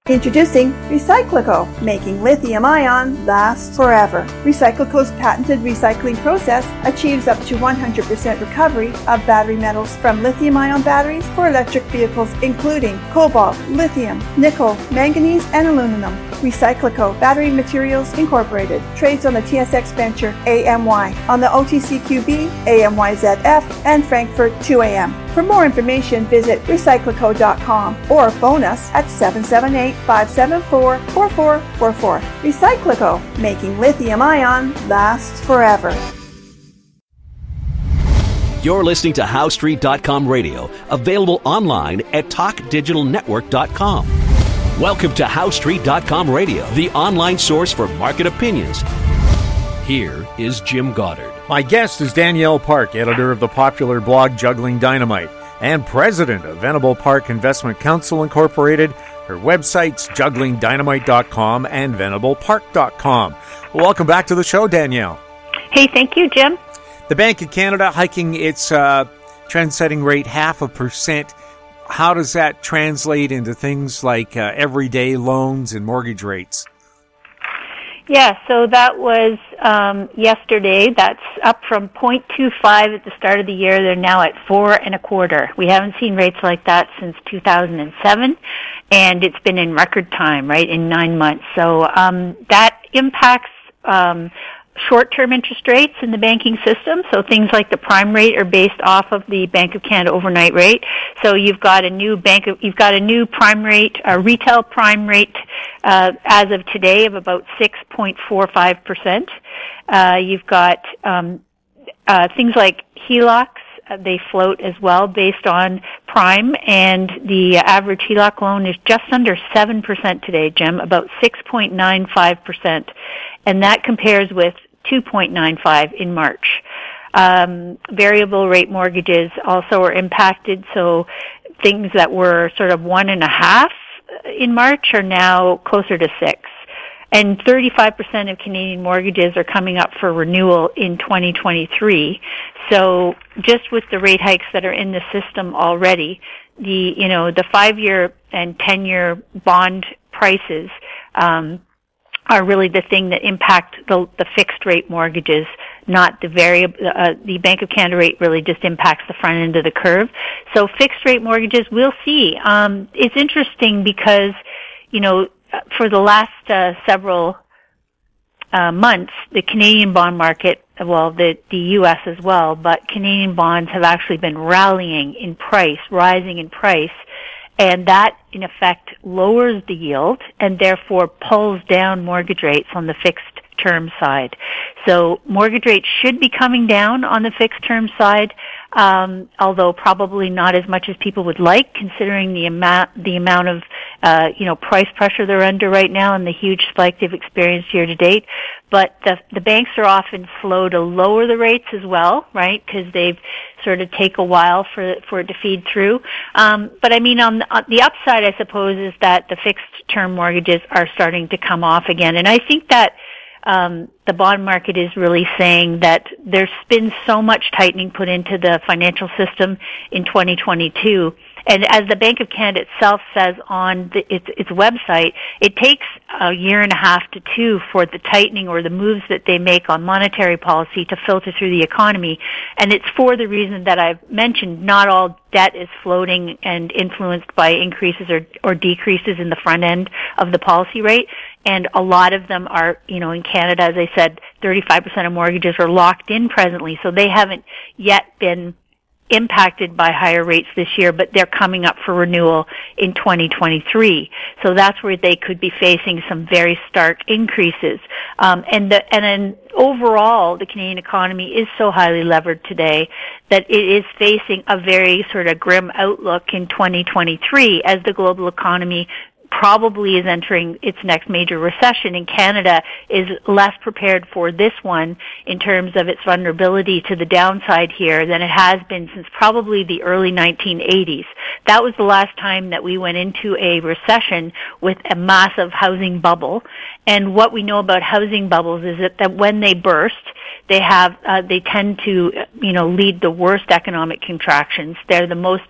Introducing Recyclico, making lithium-ion last forever. Recyclico's patented recycling process achieves up to 100% recovery of battery metals from lithium-ion batteries for electric vehicles, including cobalt, lithium, nickel, manganese, and aluminum. Recyclico Battery Materials Incorporated trades on the TSX Venture AMY, on the OTCQB, AMYZF, and Frankfurt 2AM. For more information, visit recyclico.com or phone us at 778-574-4444. Recyclico, making lithium-ion last forever. You're listening to HowStreet.com radio, available online at TalkDigitalNetwork.com. Welcome to HowStreet.com radio, the online source for market opinions. Here is Jim Goddard. My guest is Danielle Park, editor of the popular blog Juggling Dynamite and president of Venable Park Investment Counsel Incorporated. Her websites, jugglingdynamite.com and venablepark.com. Welcome back to the show, Danielle. Hey, thank you, Jim. The Bank of Canada hiking its trend-setting rate 0.5%. How does that translate into things like everyday loans and mortgage rates? Yeah, so that was yesterday. That's up from 0.25 at the start of the year. They're now at 4.25. We haven't seen rates like that since 2007, and it's been in record time, right, in 9 months. So that impacts short-term interest rates in the banking system. So things like the prime rate are based off of the Bank of Canada overnight rate. So you've got a new prime rate, a retail prime rate as of today of about 6.45%. You've got things like HELOCs. They float as well based on prime, and the average HELOC loan is just under 7% today, Jim, about 6.95%, and that compares with 2.95 in March. Variable rate mortgages also are impacted, so things that were sort of 1.5 in March are now closer to 6. And 35% of Canadian mortgages are coming up for renewal in 2023. So just with the rate hikes that are in the system already, the 5-year and 10-year bond prices are really the thing that impact the fixed rate mortgages, not the variable. The Bank of Canada rate really just impacts the front end of the curve. So fixed rate mortgages, we'll see. It's interesting because, for the last several months, the Canadian bond market, the U.S. as well, but Canadian bonds have actually been rallying in price, rising in price, and that, in effect, lowers the yield and therefore pulls down mortgage rates on the fixed term side. So mortgage rates should be coming down on the fixed term side, although probably not as much as people would like, considering the amount of price pressure they're under right now and the huge spike they've experienced year to date. But the banks are often slow to lower the rates as well, right? Because they've sort of take a while for it to feed through. But I mean, on the upside, I suppose, is that the fixed term mortgages are starting to come off again, and I think that the bond market is really saying that there's been so much tightening put into the financial system in 2022. And as the Bank of Canada itself says on its website, it takes 1.5 to 2 for the tightening or the moves that they make on monetary policy to filter through the economy. And it's for the reason that I've mentioned. Not all debt is floating and influenced by increases or decreases in the front end of the policy rate. And a lot of them are, in Canada, as I said, 35% of mortgages are locked in presently, so they haven't yet been impacted by higher rates this year, but they're coming up for renewal in 2023. So that's where they could be facing some very stark increases. And then overall, the Canadian economy is so highly levered today that it is facing a very sort of grim outlook in 2023 as the global economy probably is entering its next major recession, and Canada is less prepared for this one in terms of its vulnerability to the downside here than it has been since probably the early 1980s. That was the last time that we went into a recession with a massive housing bubble. And what we know about housing bubbles is that when they burst, they tend to, lead the worst economic contractions. They're the most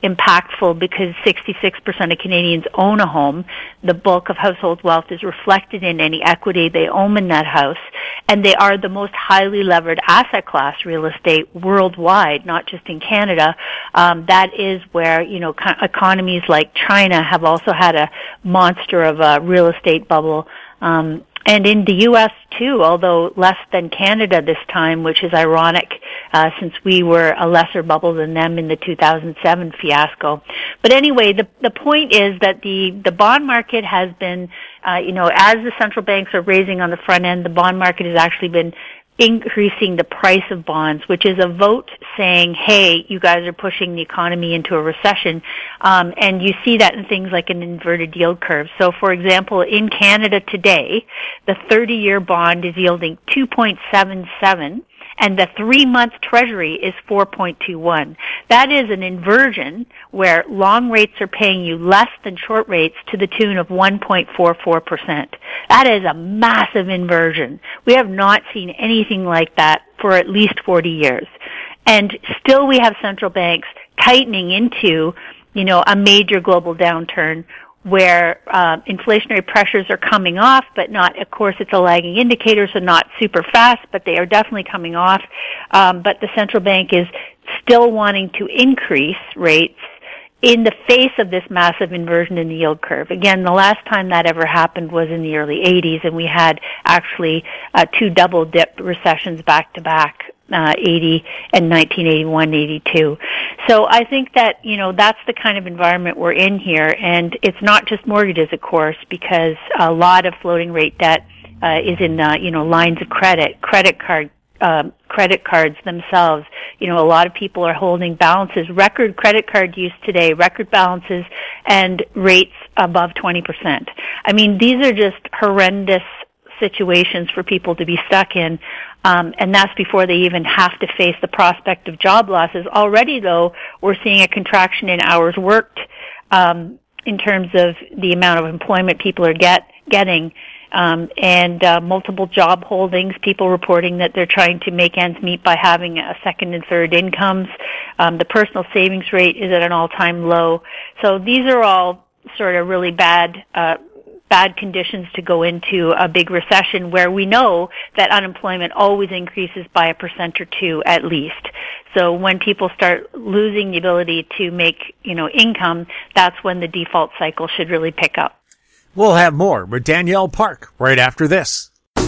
impactful because 66% of Canadians own a home. The bulk of household wealth is reflected in any equity they own in that house, and they are the most highly levered asset class, real estate, worldwide, not just in Canada. That is where, economies like China have also had a monster of a real estate bubble. And in the U.S. too, although less than Canada this time, which is ironic, since we were a lesser bubble than them in the 2007 fiasco. But anyway, the point is that the bond market has been, as the central banks are raising on the front end, the bond market has actually been increasing the price of bonds, which is a vote saying, hey, you guys are pushing the economy into a recession. And you see that in things like an inverted yield curve. So, for example, in Canada today, the 30-year bond is yielding 2.77, and the 3-month Treasury is 4.21. That is an inversion where long rates are paying you less than short rates to the tune of 1.44%. That is a massive inversion. We have not seen anything like that for at least 40 years. And still we have central banks tightening into, a major global downturn where inflationary pressures are coming off, but not, of course, it's a lagging indicator, so not super fast, but they are definitely coming off. But the central bank is still wanting to increase rates in the face of this massive inversion in the yield curve. Again, the last time that ever happened was in the early 80s, and we had actually 2 double-dip recessions back-to-back. 80 and 1981-82. So I think that, that's the kind of environment we're in here, and it's not just mortgages, of course, because a lot of floating rate debt is in, lines of credit cards themselves. A lot of people are holding balances, record credit card use today, record balances, and rates above 20%. I mean, these are just horrendous situations for people to be stuck in. And that's before they even have to face the prospect of job losses. Already, though, we're seeing a contraction in hours worked in terms of the amount of employment people are getting, and multiple job holdings, people reporting that they're trying to make ends meet by having a second and third incomes. The personal savings rate is at an all-time low. So these are all sort of really bad conditions to go into a big recession where we know that unemployment always increases by 1% or 2% at least. So when people start losing the ability to make, income, that's when the default cycle should really pick up. We'll have more with Danielle Park right after this.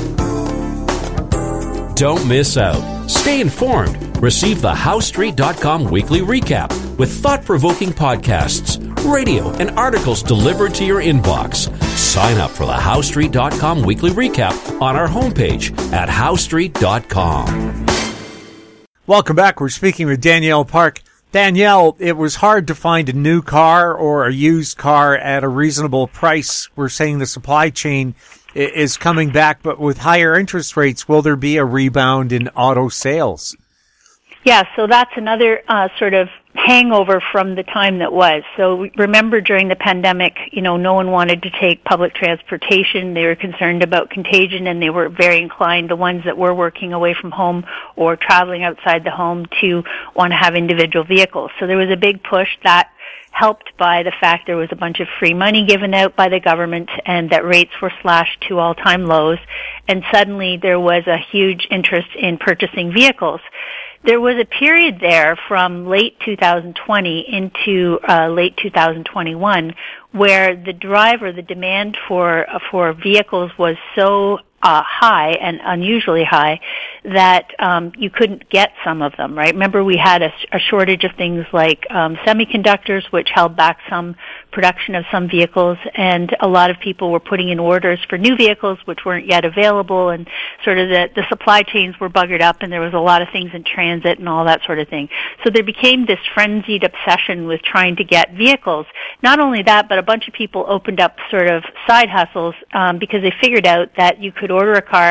Don't miss out. Stay informed. Receive the HowStreet.com weekly recap with thought-provoking podcasts, radio, and articles delivered to your inbox. Sign up for the HowStreet.com weekly recap on our homepage at HowStreet.com. Welcome back. We're speaking with Danielle Park. Danielle, it was hard to find a new car or a used car at a reasonable price. We're saying the supply chain is coming back, but with higher interest rates, will there be a rebound in auto sales? Yeah, so that's another sort of hangover from the time that was. So remember during the pandemic, no one wanted to take public transportation. They were concerned about contagion, and they were very inclined, the ones that were working away from home or traveling outside the home, to want to have individual vehicles. So there was a big push that helped by the fact there was a bunch of free money given out by the government and that rates were slashed to all-time lows, and suddenly there was a huge interest in purchasing vehicles. There was a period there from late 2020 into late 2021 where the demand for vehicles was so high and unusually high that you couldn't get some of them, right? Remember, we had a shortage of things like semiconductors, which held back some production of some vehicles, and a lot of people were putting in orders for new vehicles which weren't yet available, and sort of the supply chains were buggered up, and there was a lot of things in transit and all that sort of thing. So there became this frenzied obsession with trying to get vehicles. Not only that, but a bunch of people opened up sort of side hustles because they figured out that you could order a car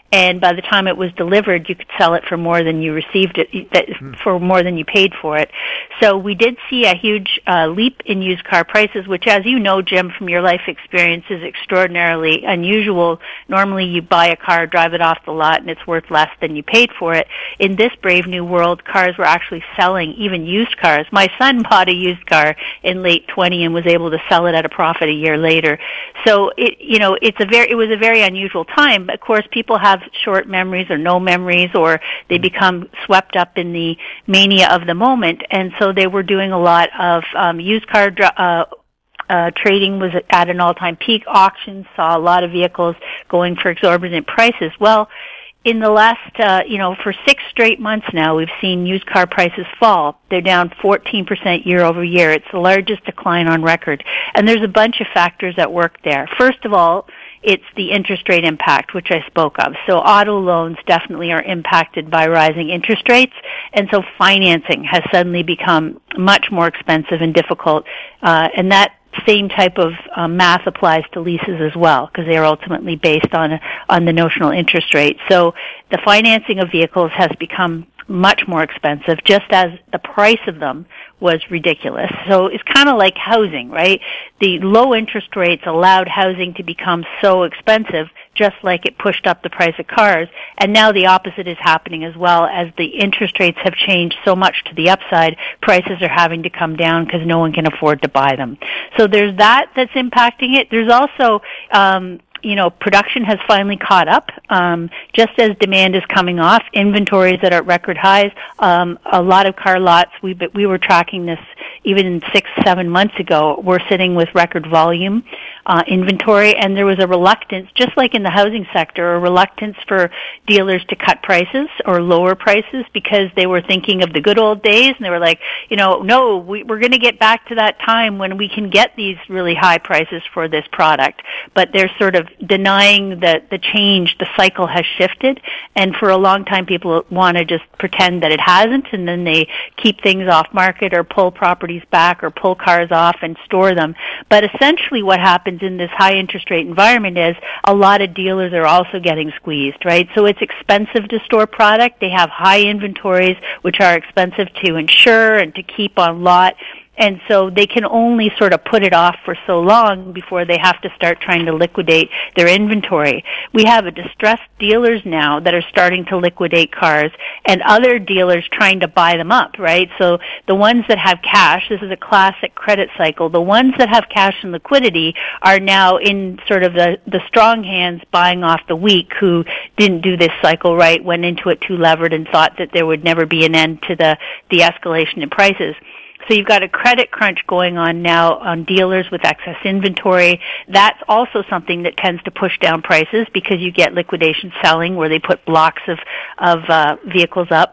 and by the time it was delivered, you could sell it for more than you received it, for more than you paid for it. So we did see a huge leap in used car prices, which, as you know, Jim, from your life experience, is extraordinarily unusual. Normally you buy a car, drive it off the lot, and it's worth less than you paid for it. In this brave new world, cars were actually selling, even used cars. My son bought a used car in late 20 and was able to sell it at a profit a year later. So it was a very unusual time. Of course, people have short memories or no memories, or they become swept up in the mania of the moment, and so they were doing a lot of used car trading was at an all-time peak. Auctions saw a lot of vehicles going for exorbitant prices. Well, in the last, for 6 straight months now, we've seen used car prices fall. They're down 14% year over year. It's the largest decline on record. And there's a bunch of factors at work there. First of all, it's the interest rate impact, which I spoke of. So auto loans definitely are impacted by rising interest rates, and so financing has suddenly become much more expensive and difficult, and that same type of math applies to leases as well, because they are ultimately based on the notional interest rate. So the financing of vehicles has become much more expensive, just as the price of them was ridiculous. So it's kind of like housing, right? The low interest rates allowed housing to become so expensive, just like it pushed up the price of cars. And now the opposite is happening as well. As the interest rates have changed so much to the upside, prices are having to come down because no one can afford to buy them. So there's that's impacting it. There's also production has finally caught up, just as demand is coming off. Inventories that are at record highs. A lot of car lots, we were tracking this even 6-7 months ago. We're sitting with record volume inventory, and there was a reluctance, just like in the housing sector, a reluctance for dealers to cut prices or lower prices because they were thinking of the good old days, and they were like, no, we're going to get back to that time when we can get these really high prices for this product. But they're sort of denying that the change, the cycle has shifted, and for a long time people want to just pretend that it hasn't, and then they keep things off market or pull properties back or pull cars off and store them. But essentially what happens in this high interest rate environment is a lot of dealers are also getting squeezed, right? So it's expensive to store product. They have high inventories, which are expensive to insure and to keep on lot. And so they can only sort of put it off for so long before they have to start trying to liquidate their inventory. We have distressed dealers now that are starting to liquidate cars and other dealers trying to buy them up, right? So the ones that have cash, this is a classic credit cycle, the ones that have cash and liquidity are now in sort of the strong hands buying off the weak who didn't do this cycle right, went into it too levered and thought that there would never be an end to the escalation in prices. So you've got a credit crunch going on now on dealers with excess inventory. That's also something that tends to push down prices because you get liquidation selling where they put blocks of vehicles up.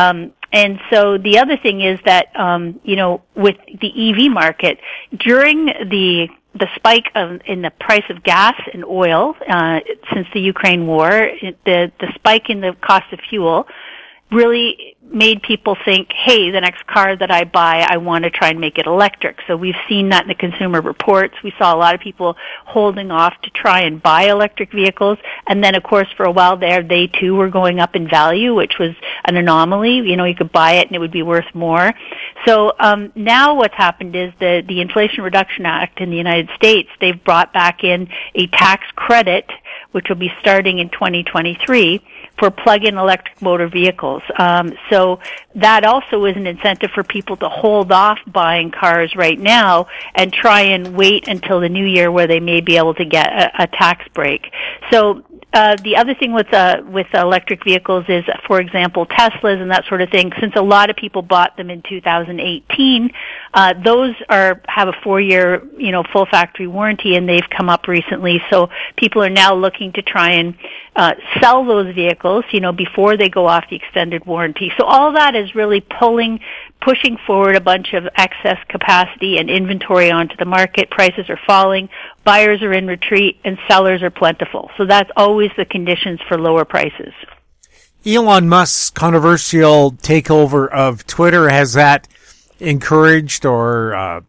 And so the other thing is that, with the EV market, during the spike in the price of gas and oil since the Ukraine war, the spike in the cost of fuel really made people think, hey, the next car that I buy, I want to try and make it electric. So we've seen that in the consumer reports. We saw a lot of people holding off to try and buy electric vehicles. And then, of course, for a while there, they too were going up in value, which was an anomaly. You could buy it and it would be worth more. So now what's happened is the Inflation Reduction Act in the United States, they've brought back in a tax credit, which will be starting in 2023, for plug-in electric motor vehicles. So that also is an incentive for people to hold off buying cars right now and try and wait until the new year where they may be able to get a tax break. So the other thing with electric vehicles is, for example, Teslas and that sort of thing. Since a lot of people bought them in 2018, those have a 4-year, full factory warranty, and they've come up recently. So people are now looking to try and sell those vehicles, before they go off the extended warranty. So all that is really pushing forward a bunch of excess capacity and inventory onto the market. Prices are falling, buyers are in retreat, and sellers are plentiful. So that's always the conditions for lower prices. Elon Musk's controversial takeover of Twitter, has that encouraged or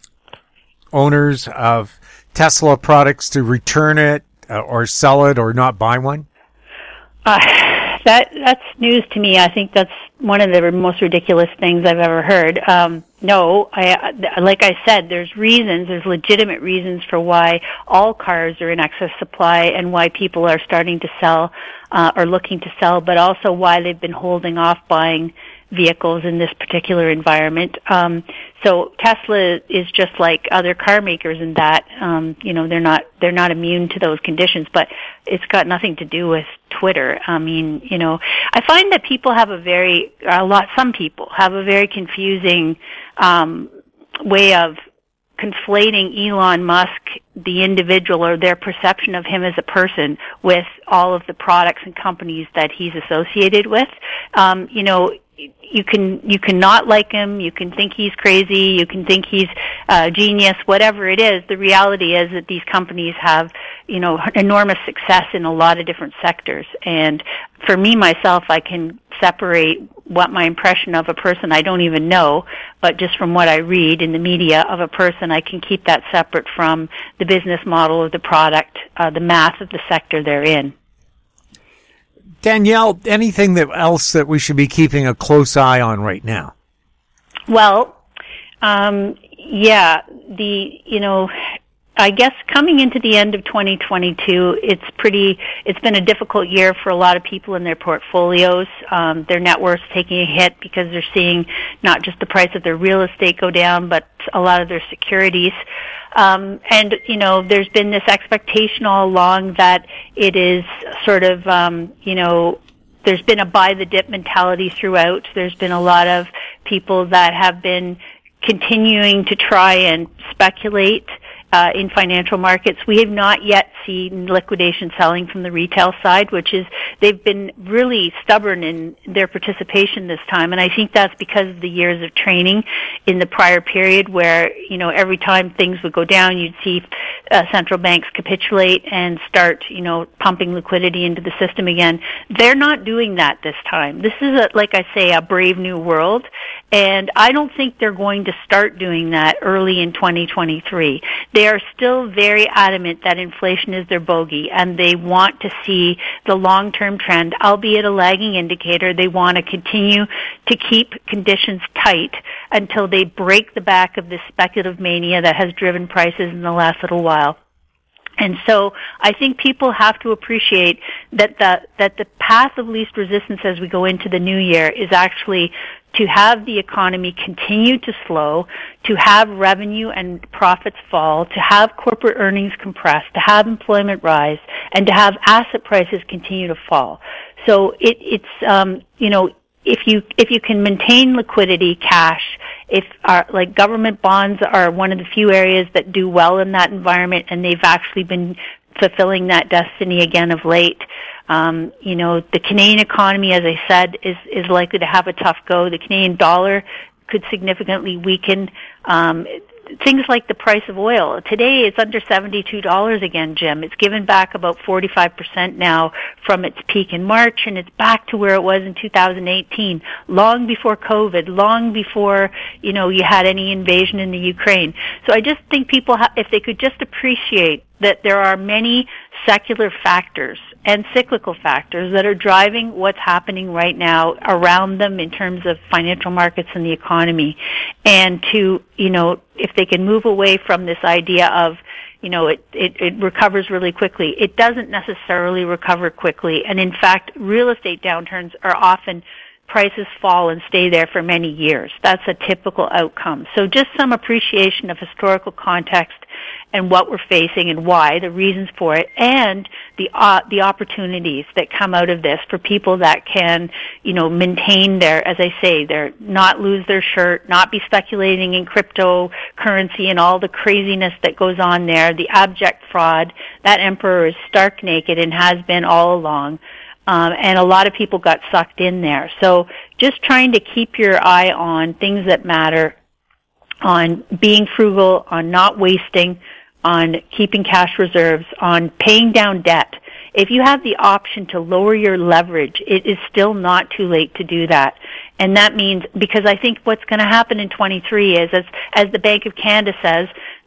owners of Tesla products to return it or sell it or not buy one? That's news to me. I think that's one of the most ridiculous things I've ever heard. No, like I said, there's legitimate reasons for why all cars are in excess supply and why people are starting to sell, or looking to sell, but also why they've been holding off buying vehicles in this particular environment. So Tesla is just like other car makers in that, they're not immune to those conditions, but it's got nothing to do with Twitter. I mean, I find that some people have a very confusing, way of conflating Elon Musk, the individual, or their perception of him as a person, with all of the products and companies that he's associated with. You can not like him, you can think he's crazy, you can think he's genius, whatever it is. The reality is that these companies have, enormous success in a lot of different sectors. And for me, myself, I can separate what my impression of a person I don't even know, but just from what I read in the media of a person, I can keep that separate from the business model of the product, the math of the sector they're in. Danielle, anything else that we should be keeping a close eye on right now? Well, I guess coming into the end of 2022, it's been a difficult year for a lot of people in their portfolios. Their net worth's taking a hit because they're seeing not just the price of their real estate go down, but a lot of their securities. There's been this expectation all along that it is sort of, there's been a buy the dip mentality throughout. There's been a lot of people that have been continuing to try and speculate in financial markets. We have not yet seen liquidation selling from the retail side, which is, they've been really stubborn in their participation this time. And I think that's because of the years of training in the prior period where, every time things would go down, you'd see central banks capitulate and start, pumping liquidity into the system again. They're not doing that this time. This is, like I say, a brave new world. And I don't think they're going to start doing that early in 2023. They are still very adamant that inflation is their bogey, and they want to see the long-term trend, albeit a lagging indicator. They want to continue to keep conditions tight until they break the back of this speculative mania that has driven prices in the last little while. And so I think people have to appreciate that the path of least resistance as we go into the new year is actually to have the economy continue to slow, to have revenue and profits fall, to have corporate earnings compress, to have employment rise, and to have asset prices continue to fall. So if you can maintain liquidity, cash, like government bonds are one of the few areas that do well in that environment, and they've actually been fulfilling that destiny again of late. The Canadian economy, as I said, is likely to have a tough go. The Canadian dollar could significantly weaken. Things like the price of oil. Today it's under $72 again, Jim. It's given back about 45% now from its peak in March, and it's back to where it was in 2018, long before COVID, long before, you had any invasion in the Ukraine. So I just think people, if they could just appreciate that there are many secular factors and cyclical factors that are driving what's happening right now around them in terms of financial markets and the economy. And to, if they can move away from this idea of, it recovers really quickly. It doesn't necessarily recover quickly. And in fact, real estate downturns are often prices fall and stay there for many years. That's a typical outcome. So just some appreciation of historical context and what we're facing and why, the reasons for it, and the opportunities that come out of this for people that can, maintain their not lose their shirt, not be speculating in cryptocurrency and all the craziness that goes on there, the abject fraud. That emperor is stark naked and has been all along. And a lot of people got sucked in there. So just trying to keep your eye on things that matter, on being frugal, on not wasting, on keeping cash reserves, on paying down debt. If you have the option to lower your leverage, it is still not too late to do that. And that means, because I think what's going to happen in 23 is, as the Bank of Canada says,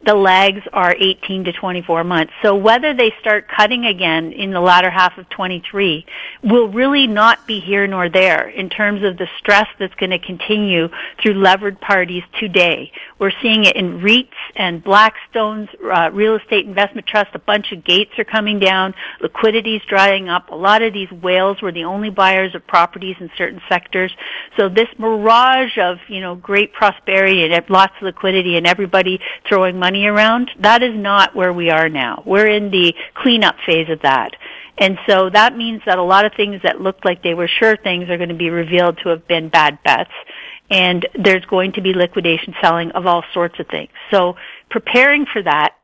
the lags are 18 to 24 months. So whether they start cutting again in the latter half of 23 will really not be here nor there in terms of the stress that's going to continue through levered parties today. We're seeing it in REITs and Blackstone's real estate investment trust. A bunch of gates are coming down. Liquidity's drying up. A lot of these whales were the only buyers of properties in certain sectors. So this mirage of, great prosperity and lots of liquidity and everybody throwing money around, that is not where we are now. We're in the cleanup phase of that. And so that means that a lot of things that looked like they were sure things are going to be revealed to have been bad bets. And there's going to be liquidation selling of all sorts of things. So preparing for that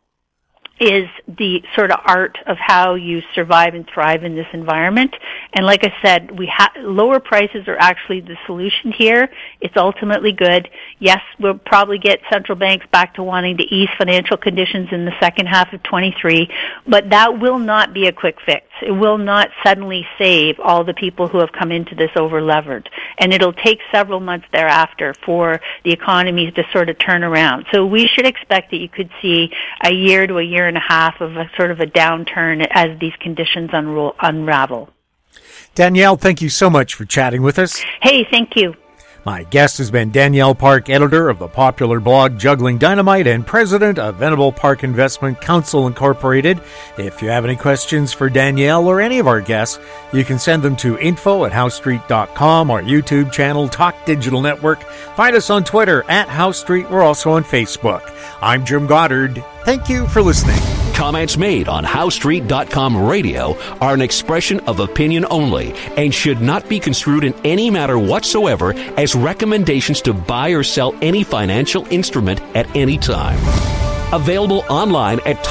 is the sort of art of how you survive and thrive in this environment. And like I said, lower prices are actually the solution here. It's ultimately good. Yes, we'll probably get central banks back to wanting to ease financial conditions in the second half of 23, but that will not be a quick fix. It will not suddenly save all the people who have come into this over-levered. And it'll take several months thereafter for the economy to sort of turn around. So we should expect that you could see a year to a year and a half of a sort of a downturn as these conditions unravel. Danielle, thank you so much for chatting with us. Hey, thank you. My guest has been Danielle Park, editor of the popular blog Juggling Dynamite and president of Venable Park Investment Council Incorporated. If you have any questions for Danielle or any of our guests, you can send them to info@housestreet.com, our YouTube channel, Talk Digital Network. Find us on Twitter @HouseStreet. We're also on Facebook. I'm Jim Goddard. Thank you for listening. Comments made on HouseStreet.com radio are an expression of opinion only and should not be construed in any matter whatsoever as recommendations to buy or sell any financial instrument at any time. Available online at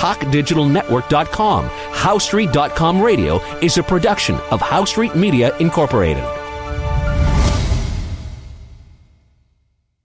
TalkDigitalNetwork.com. HouseStreet.com radio is a production of House Street Media Incorporated.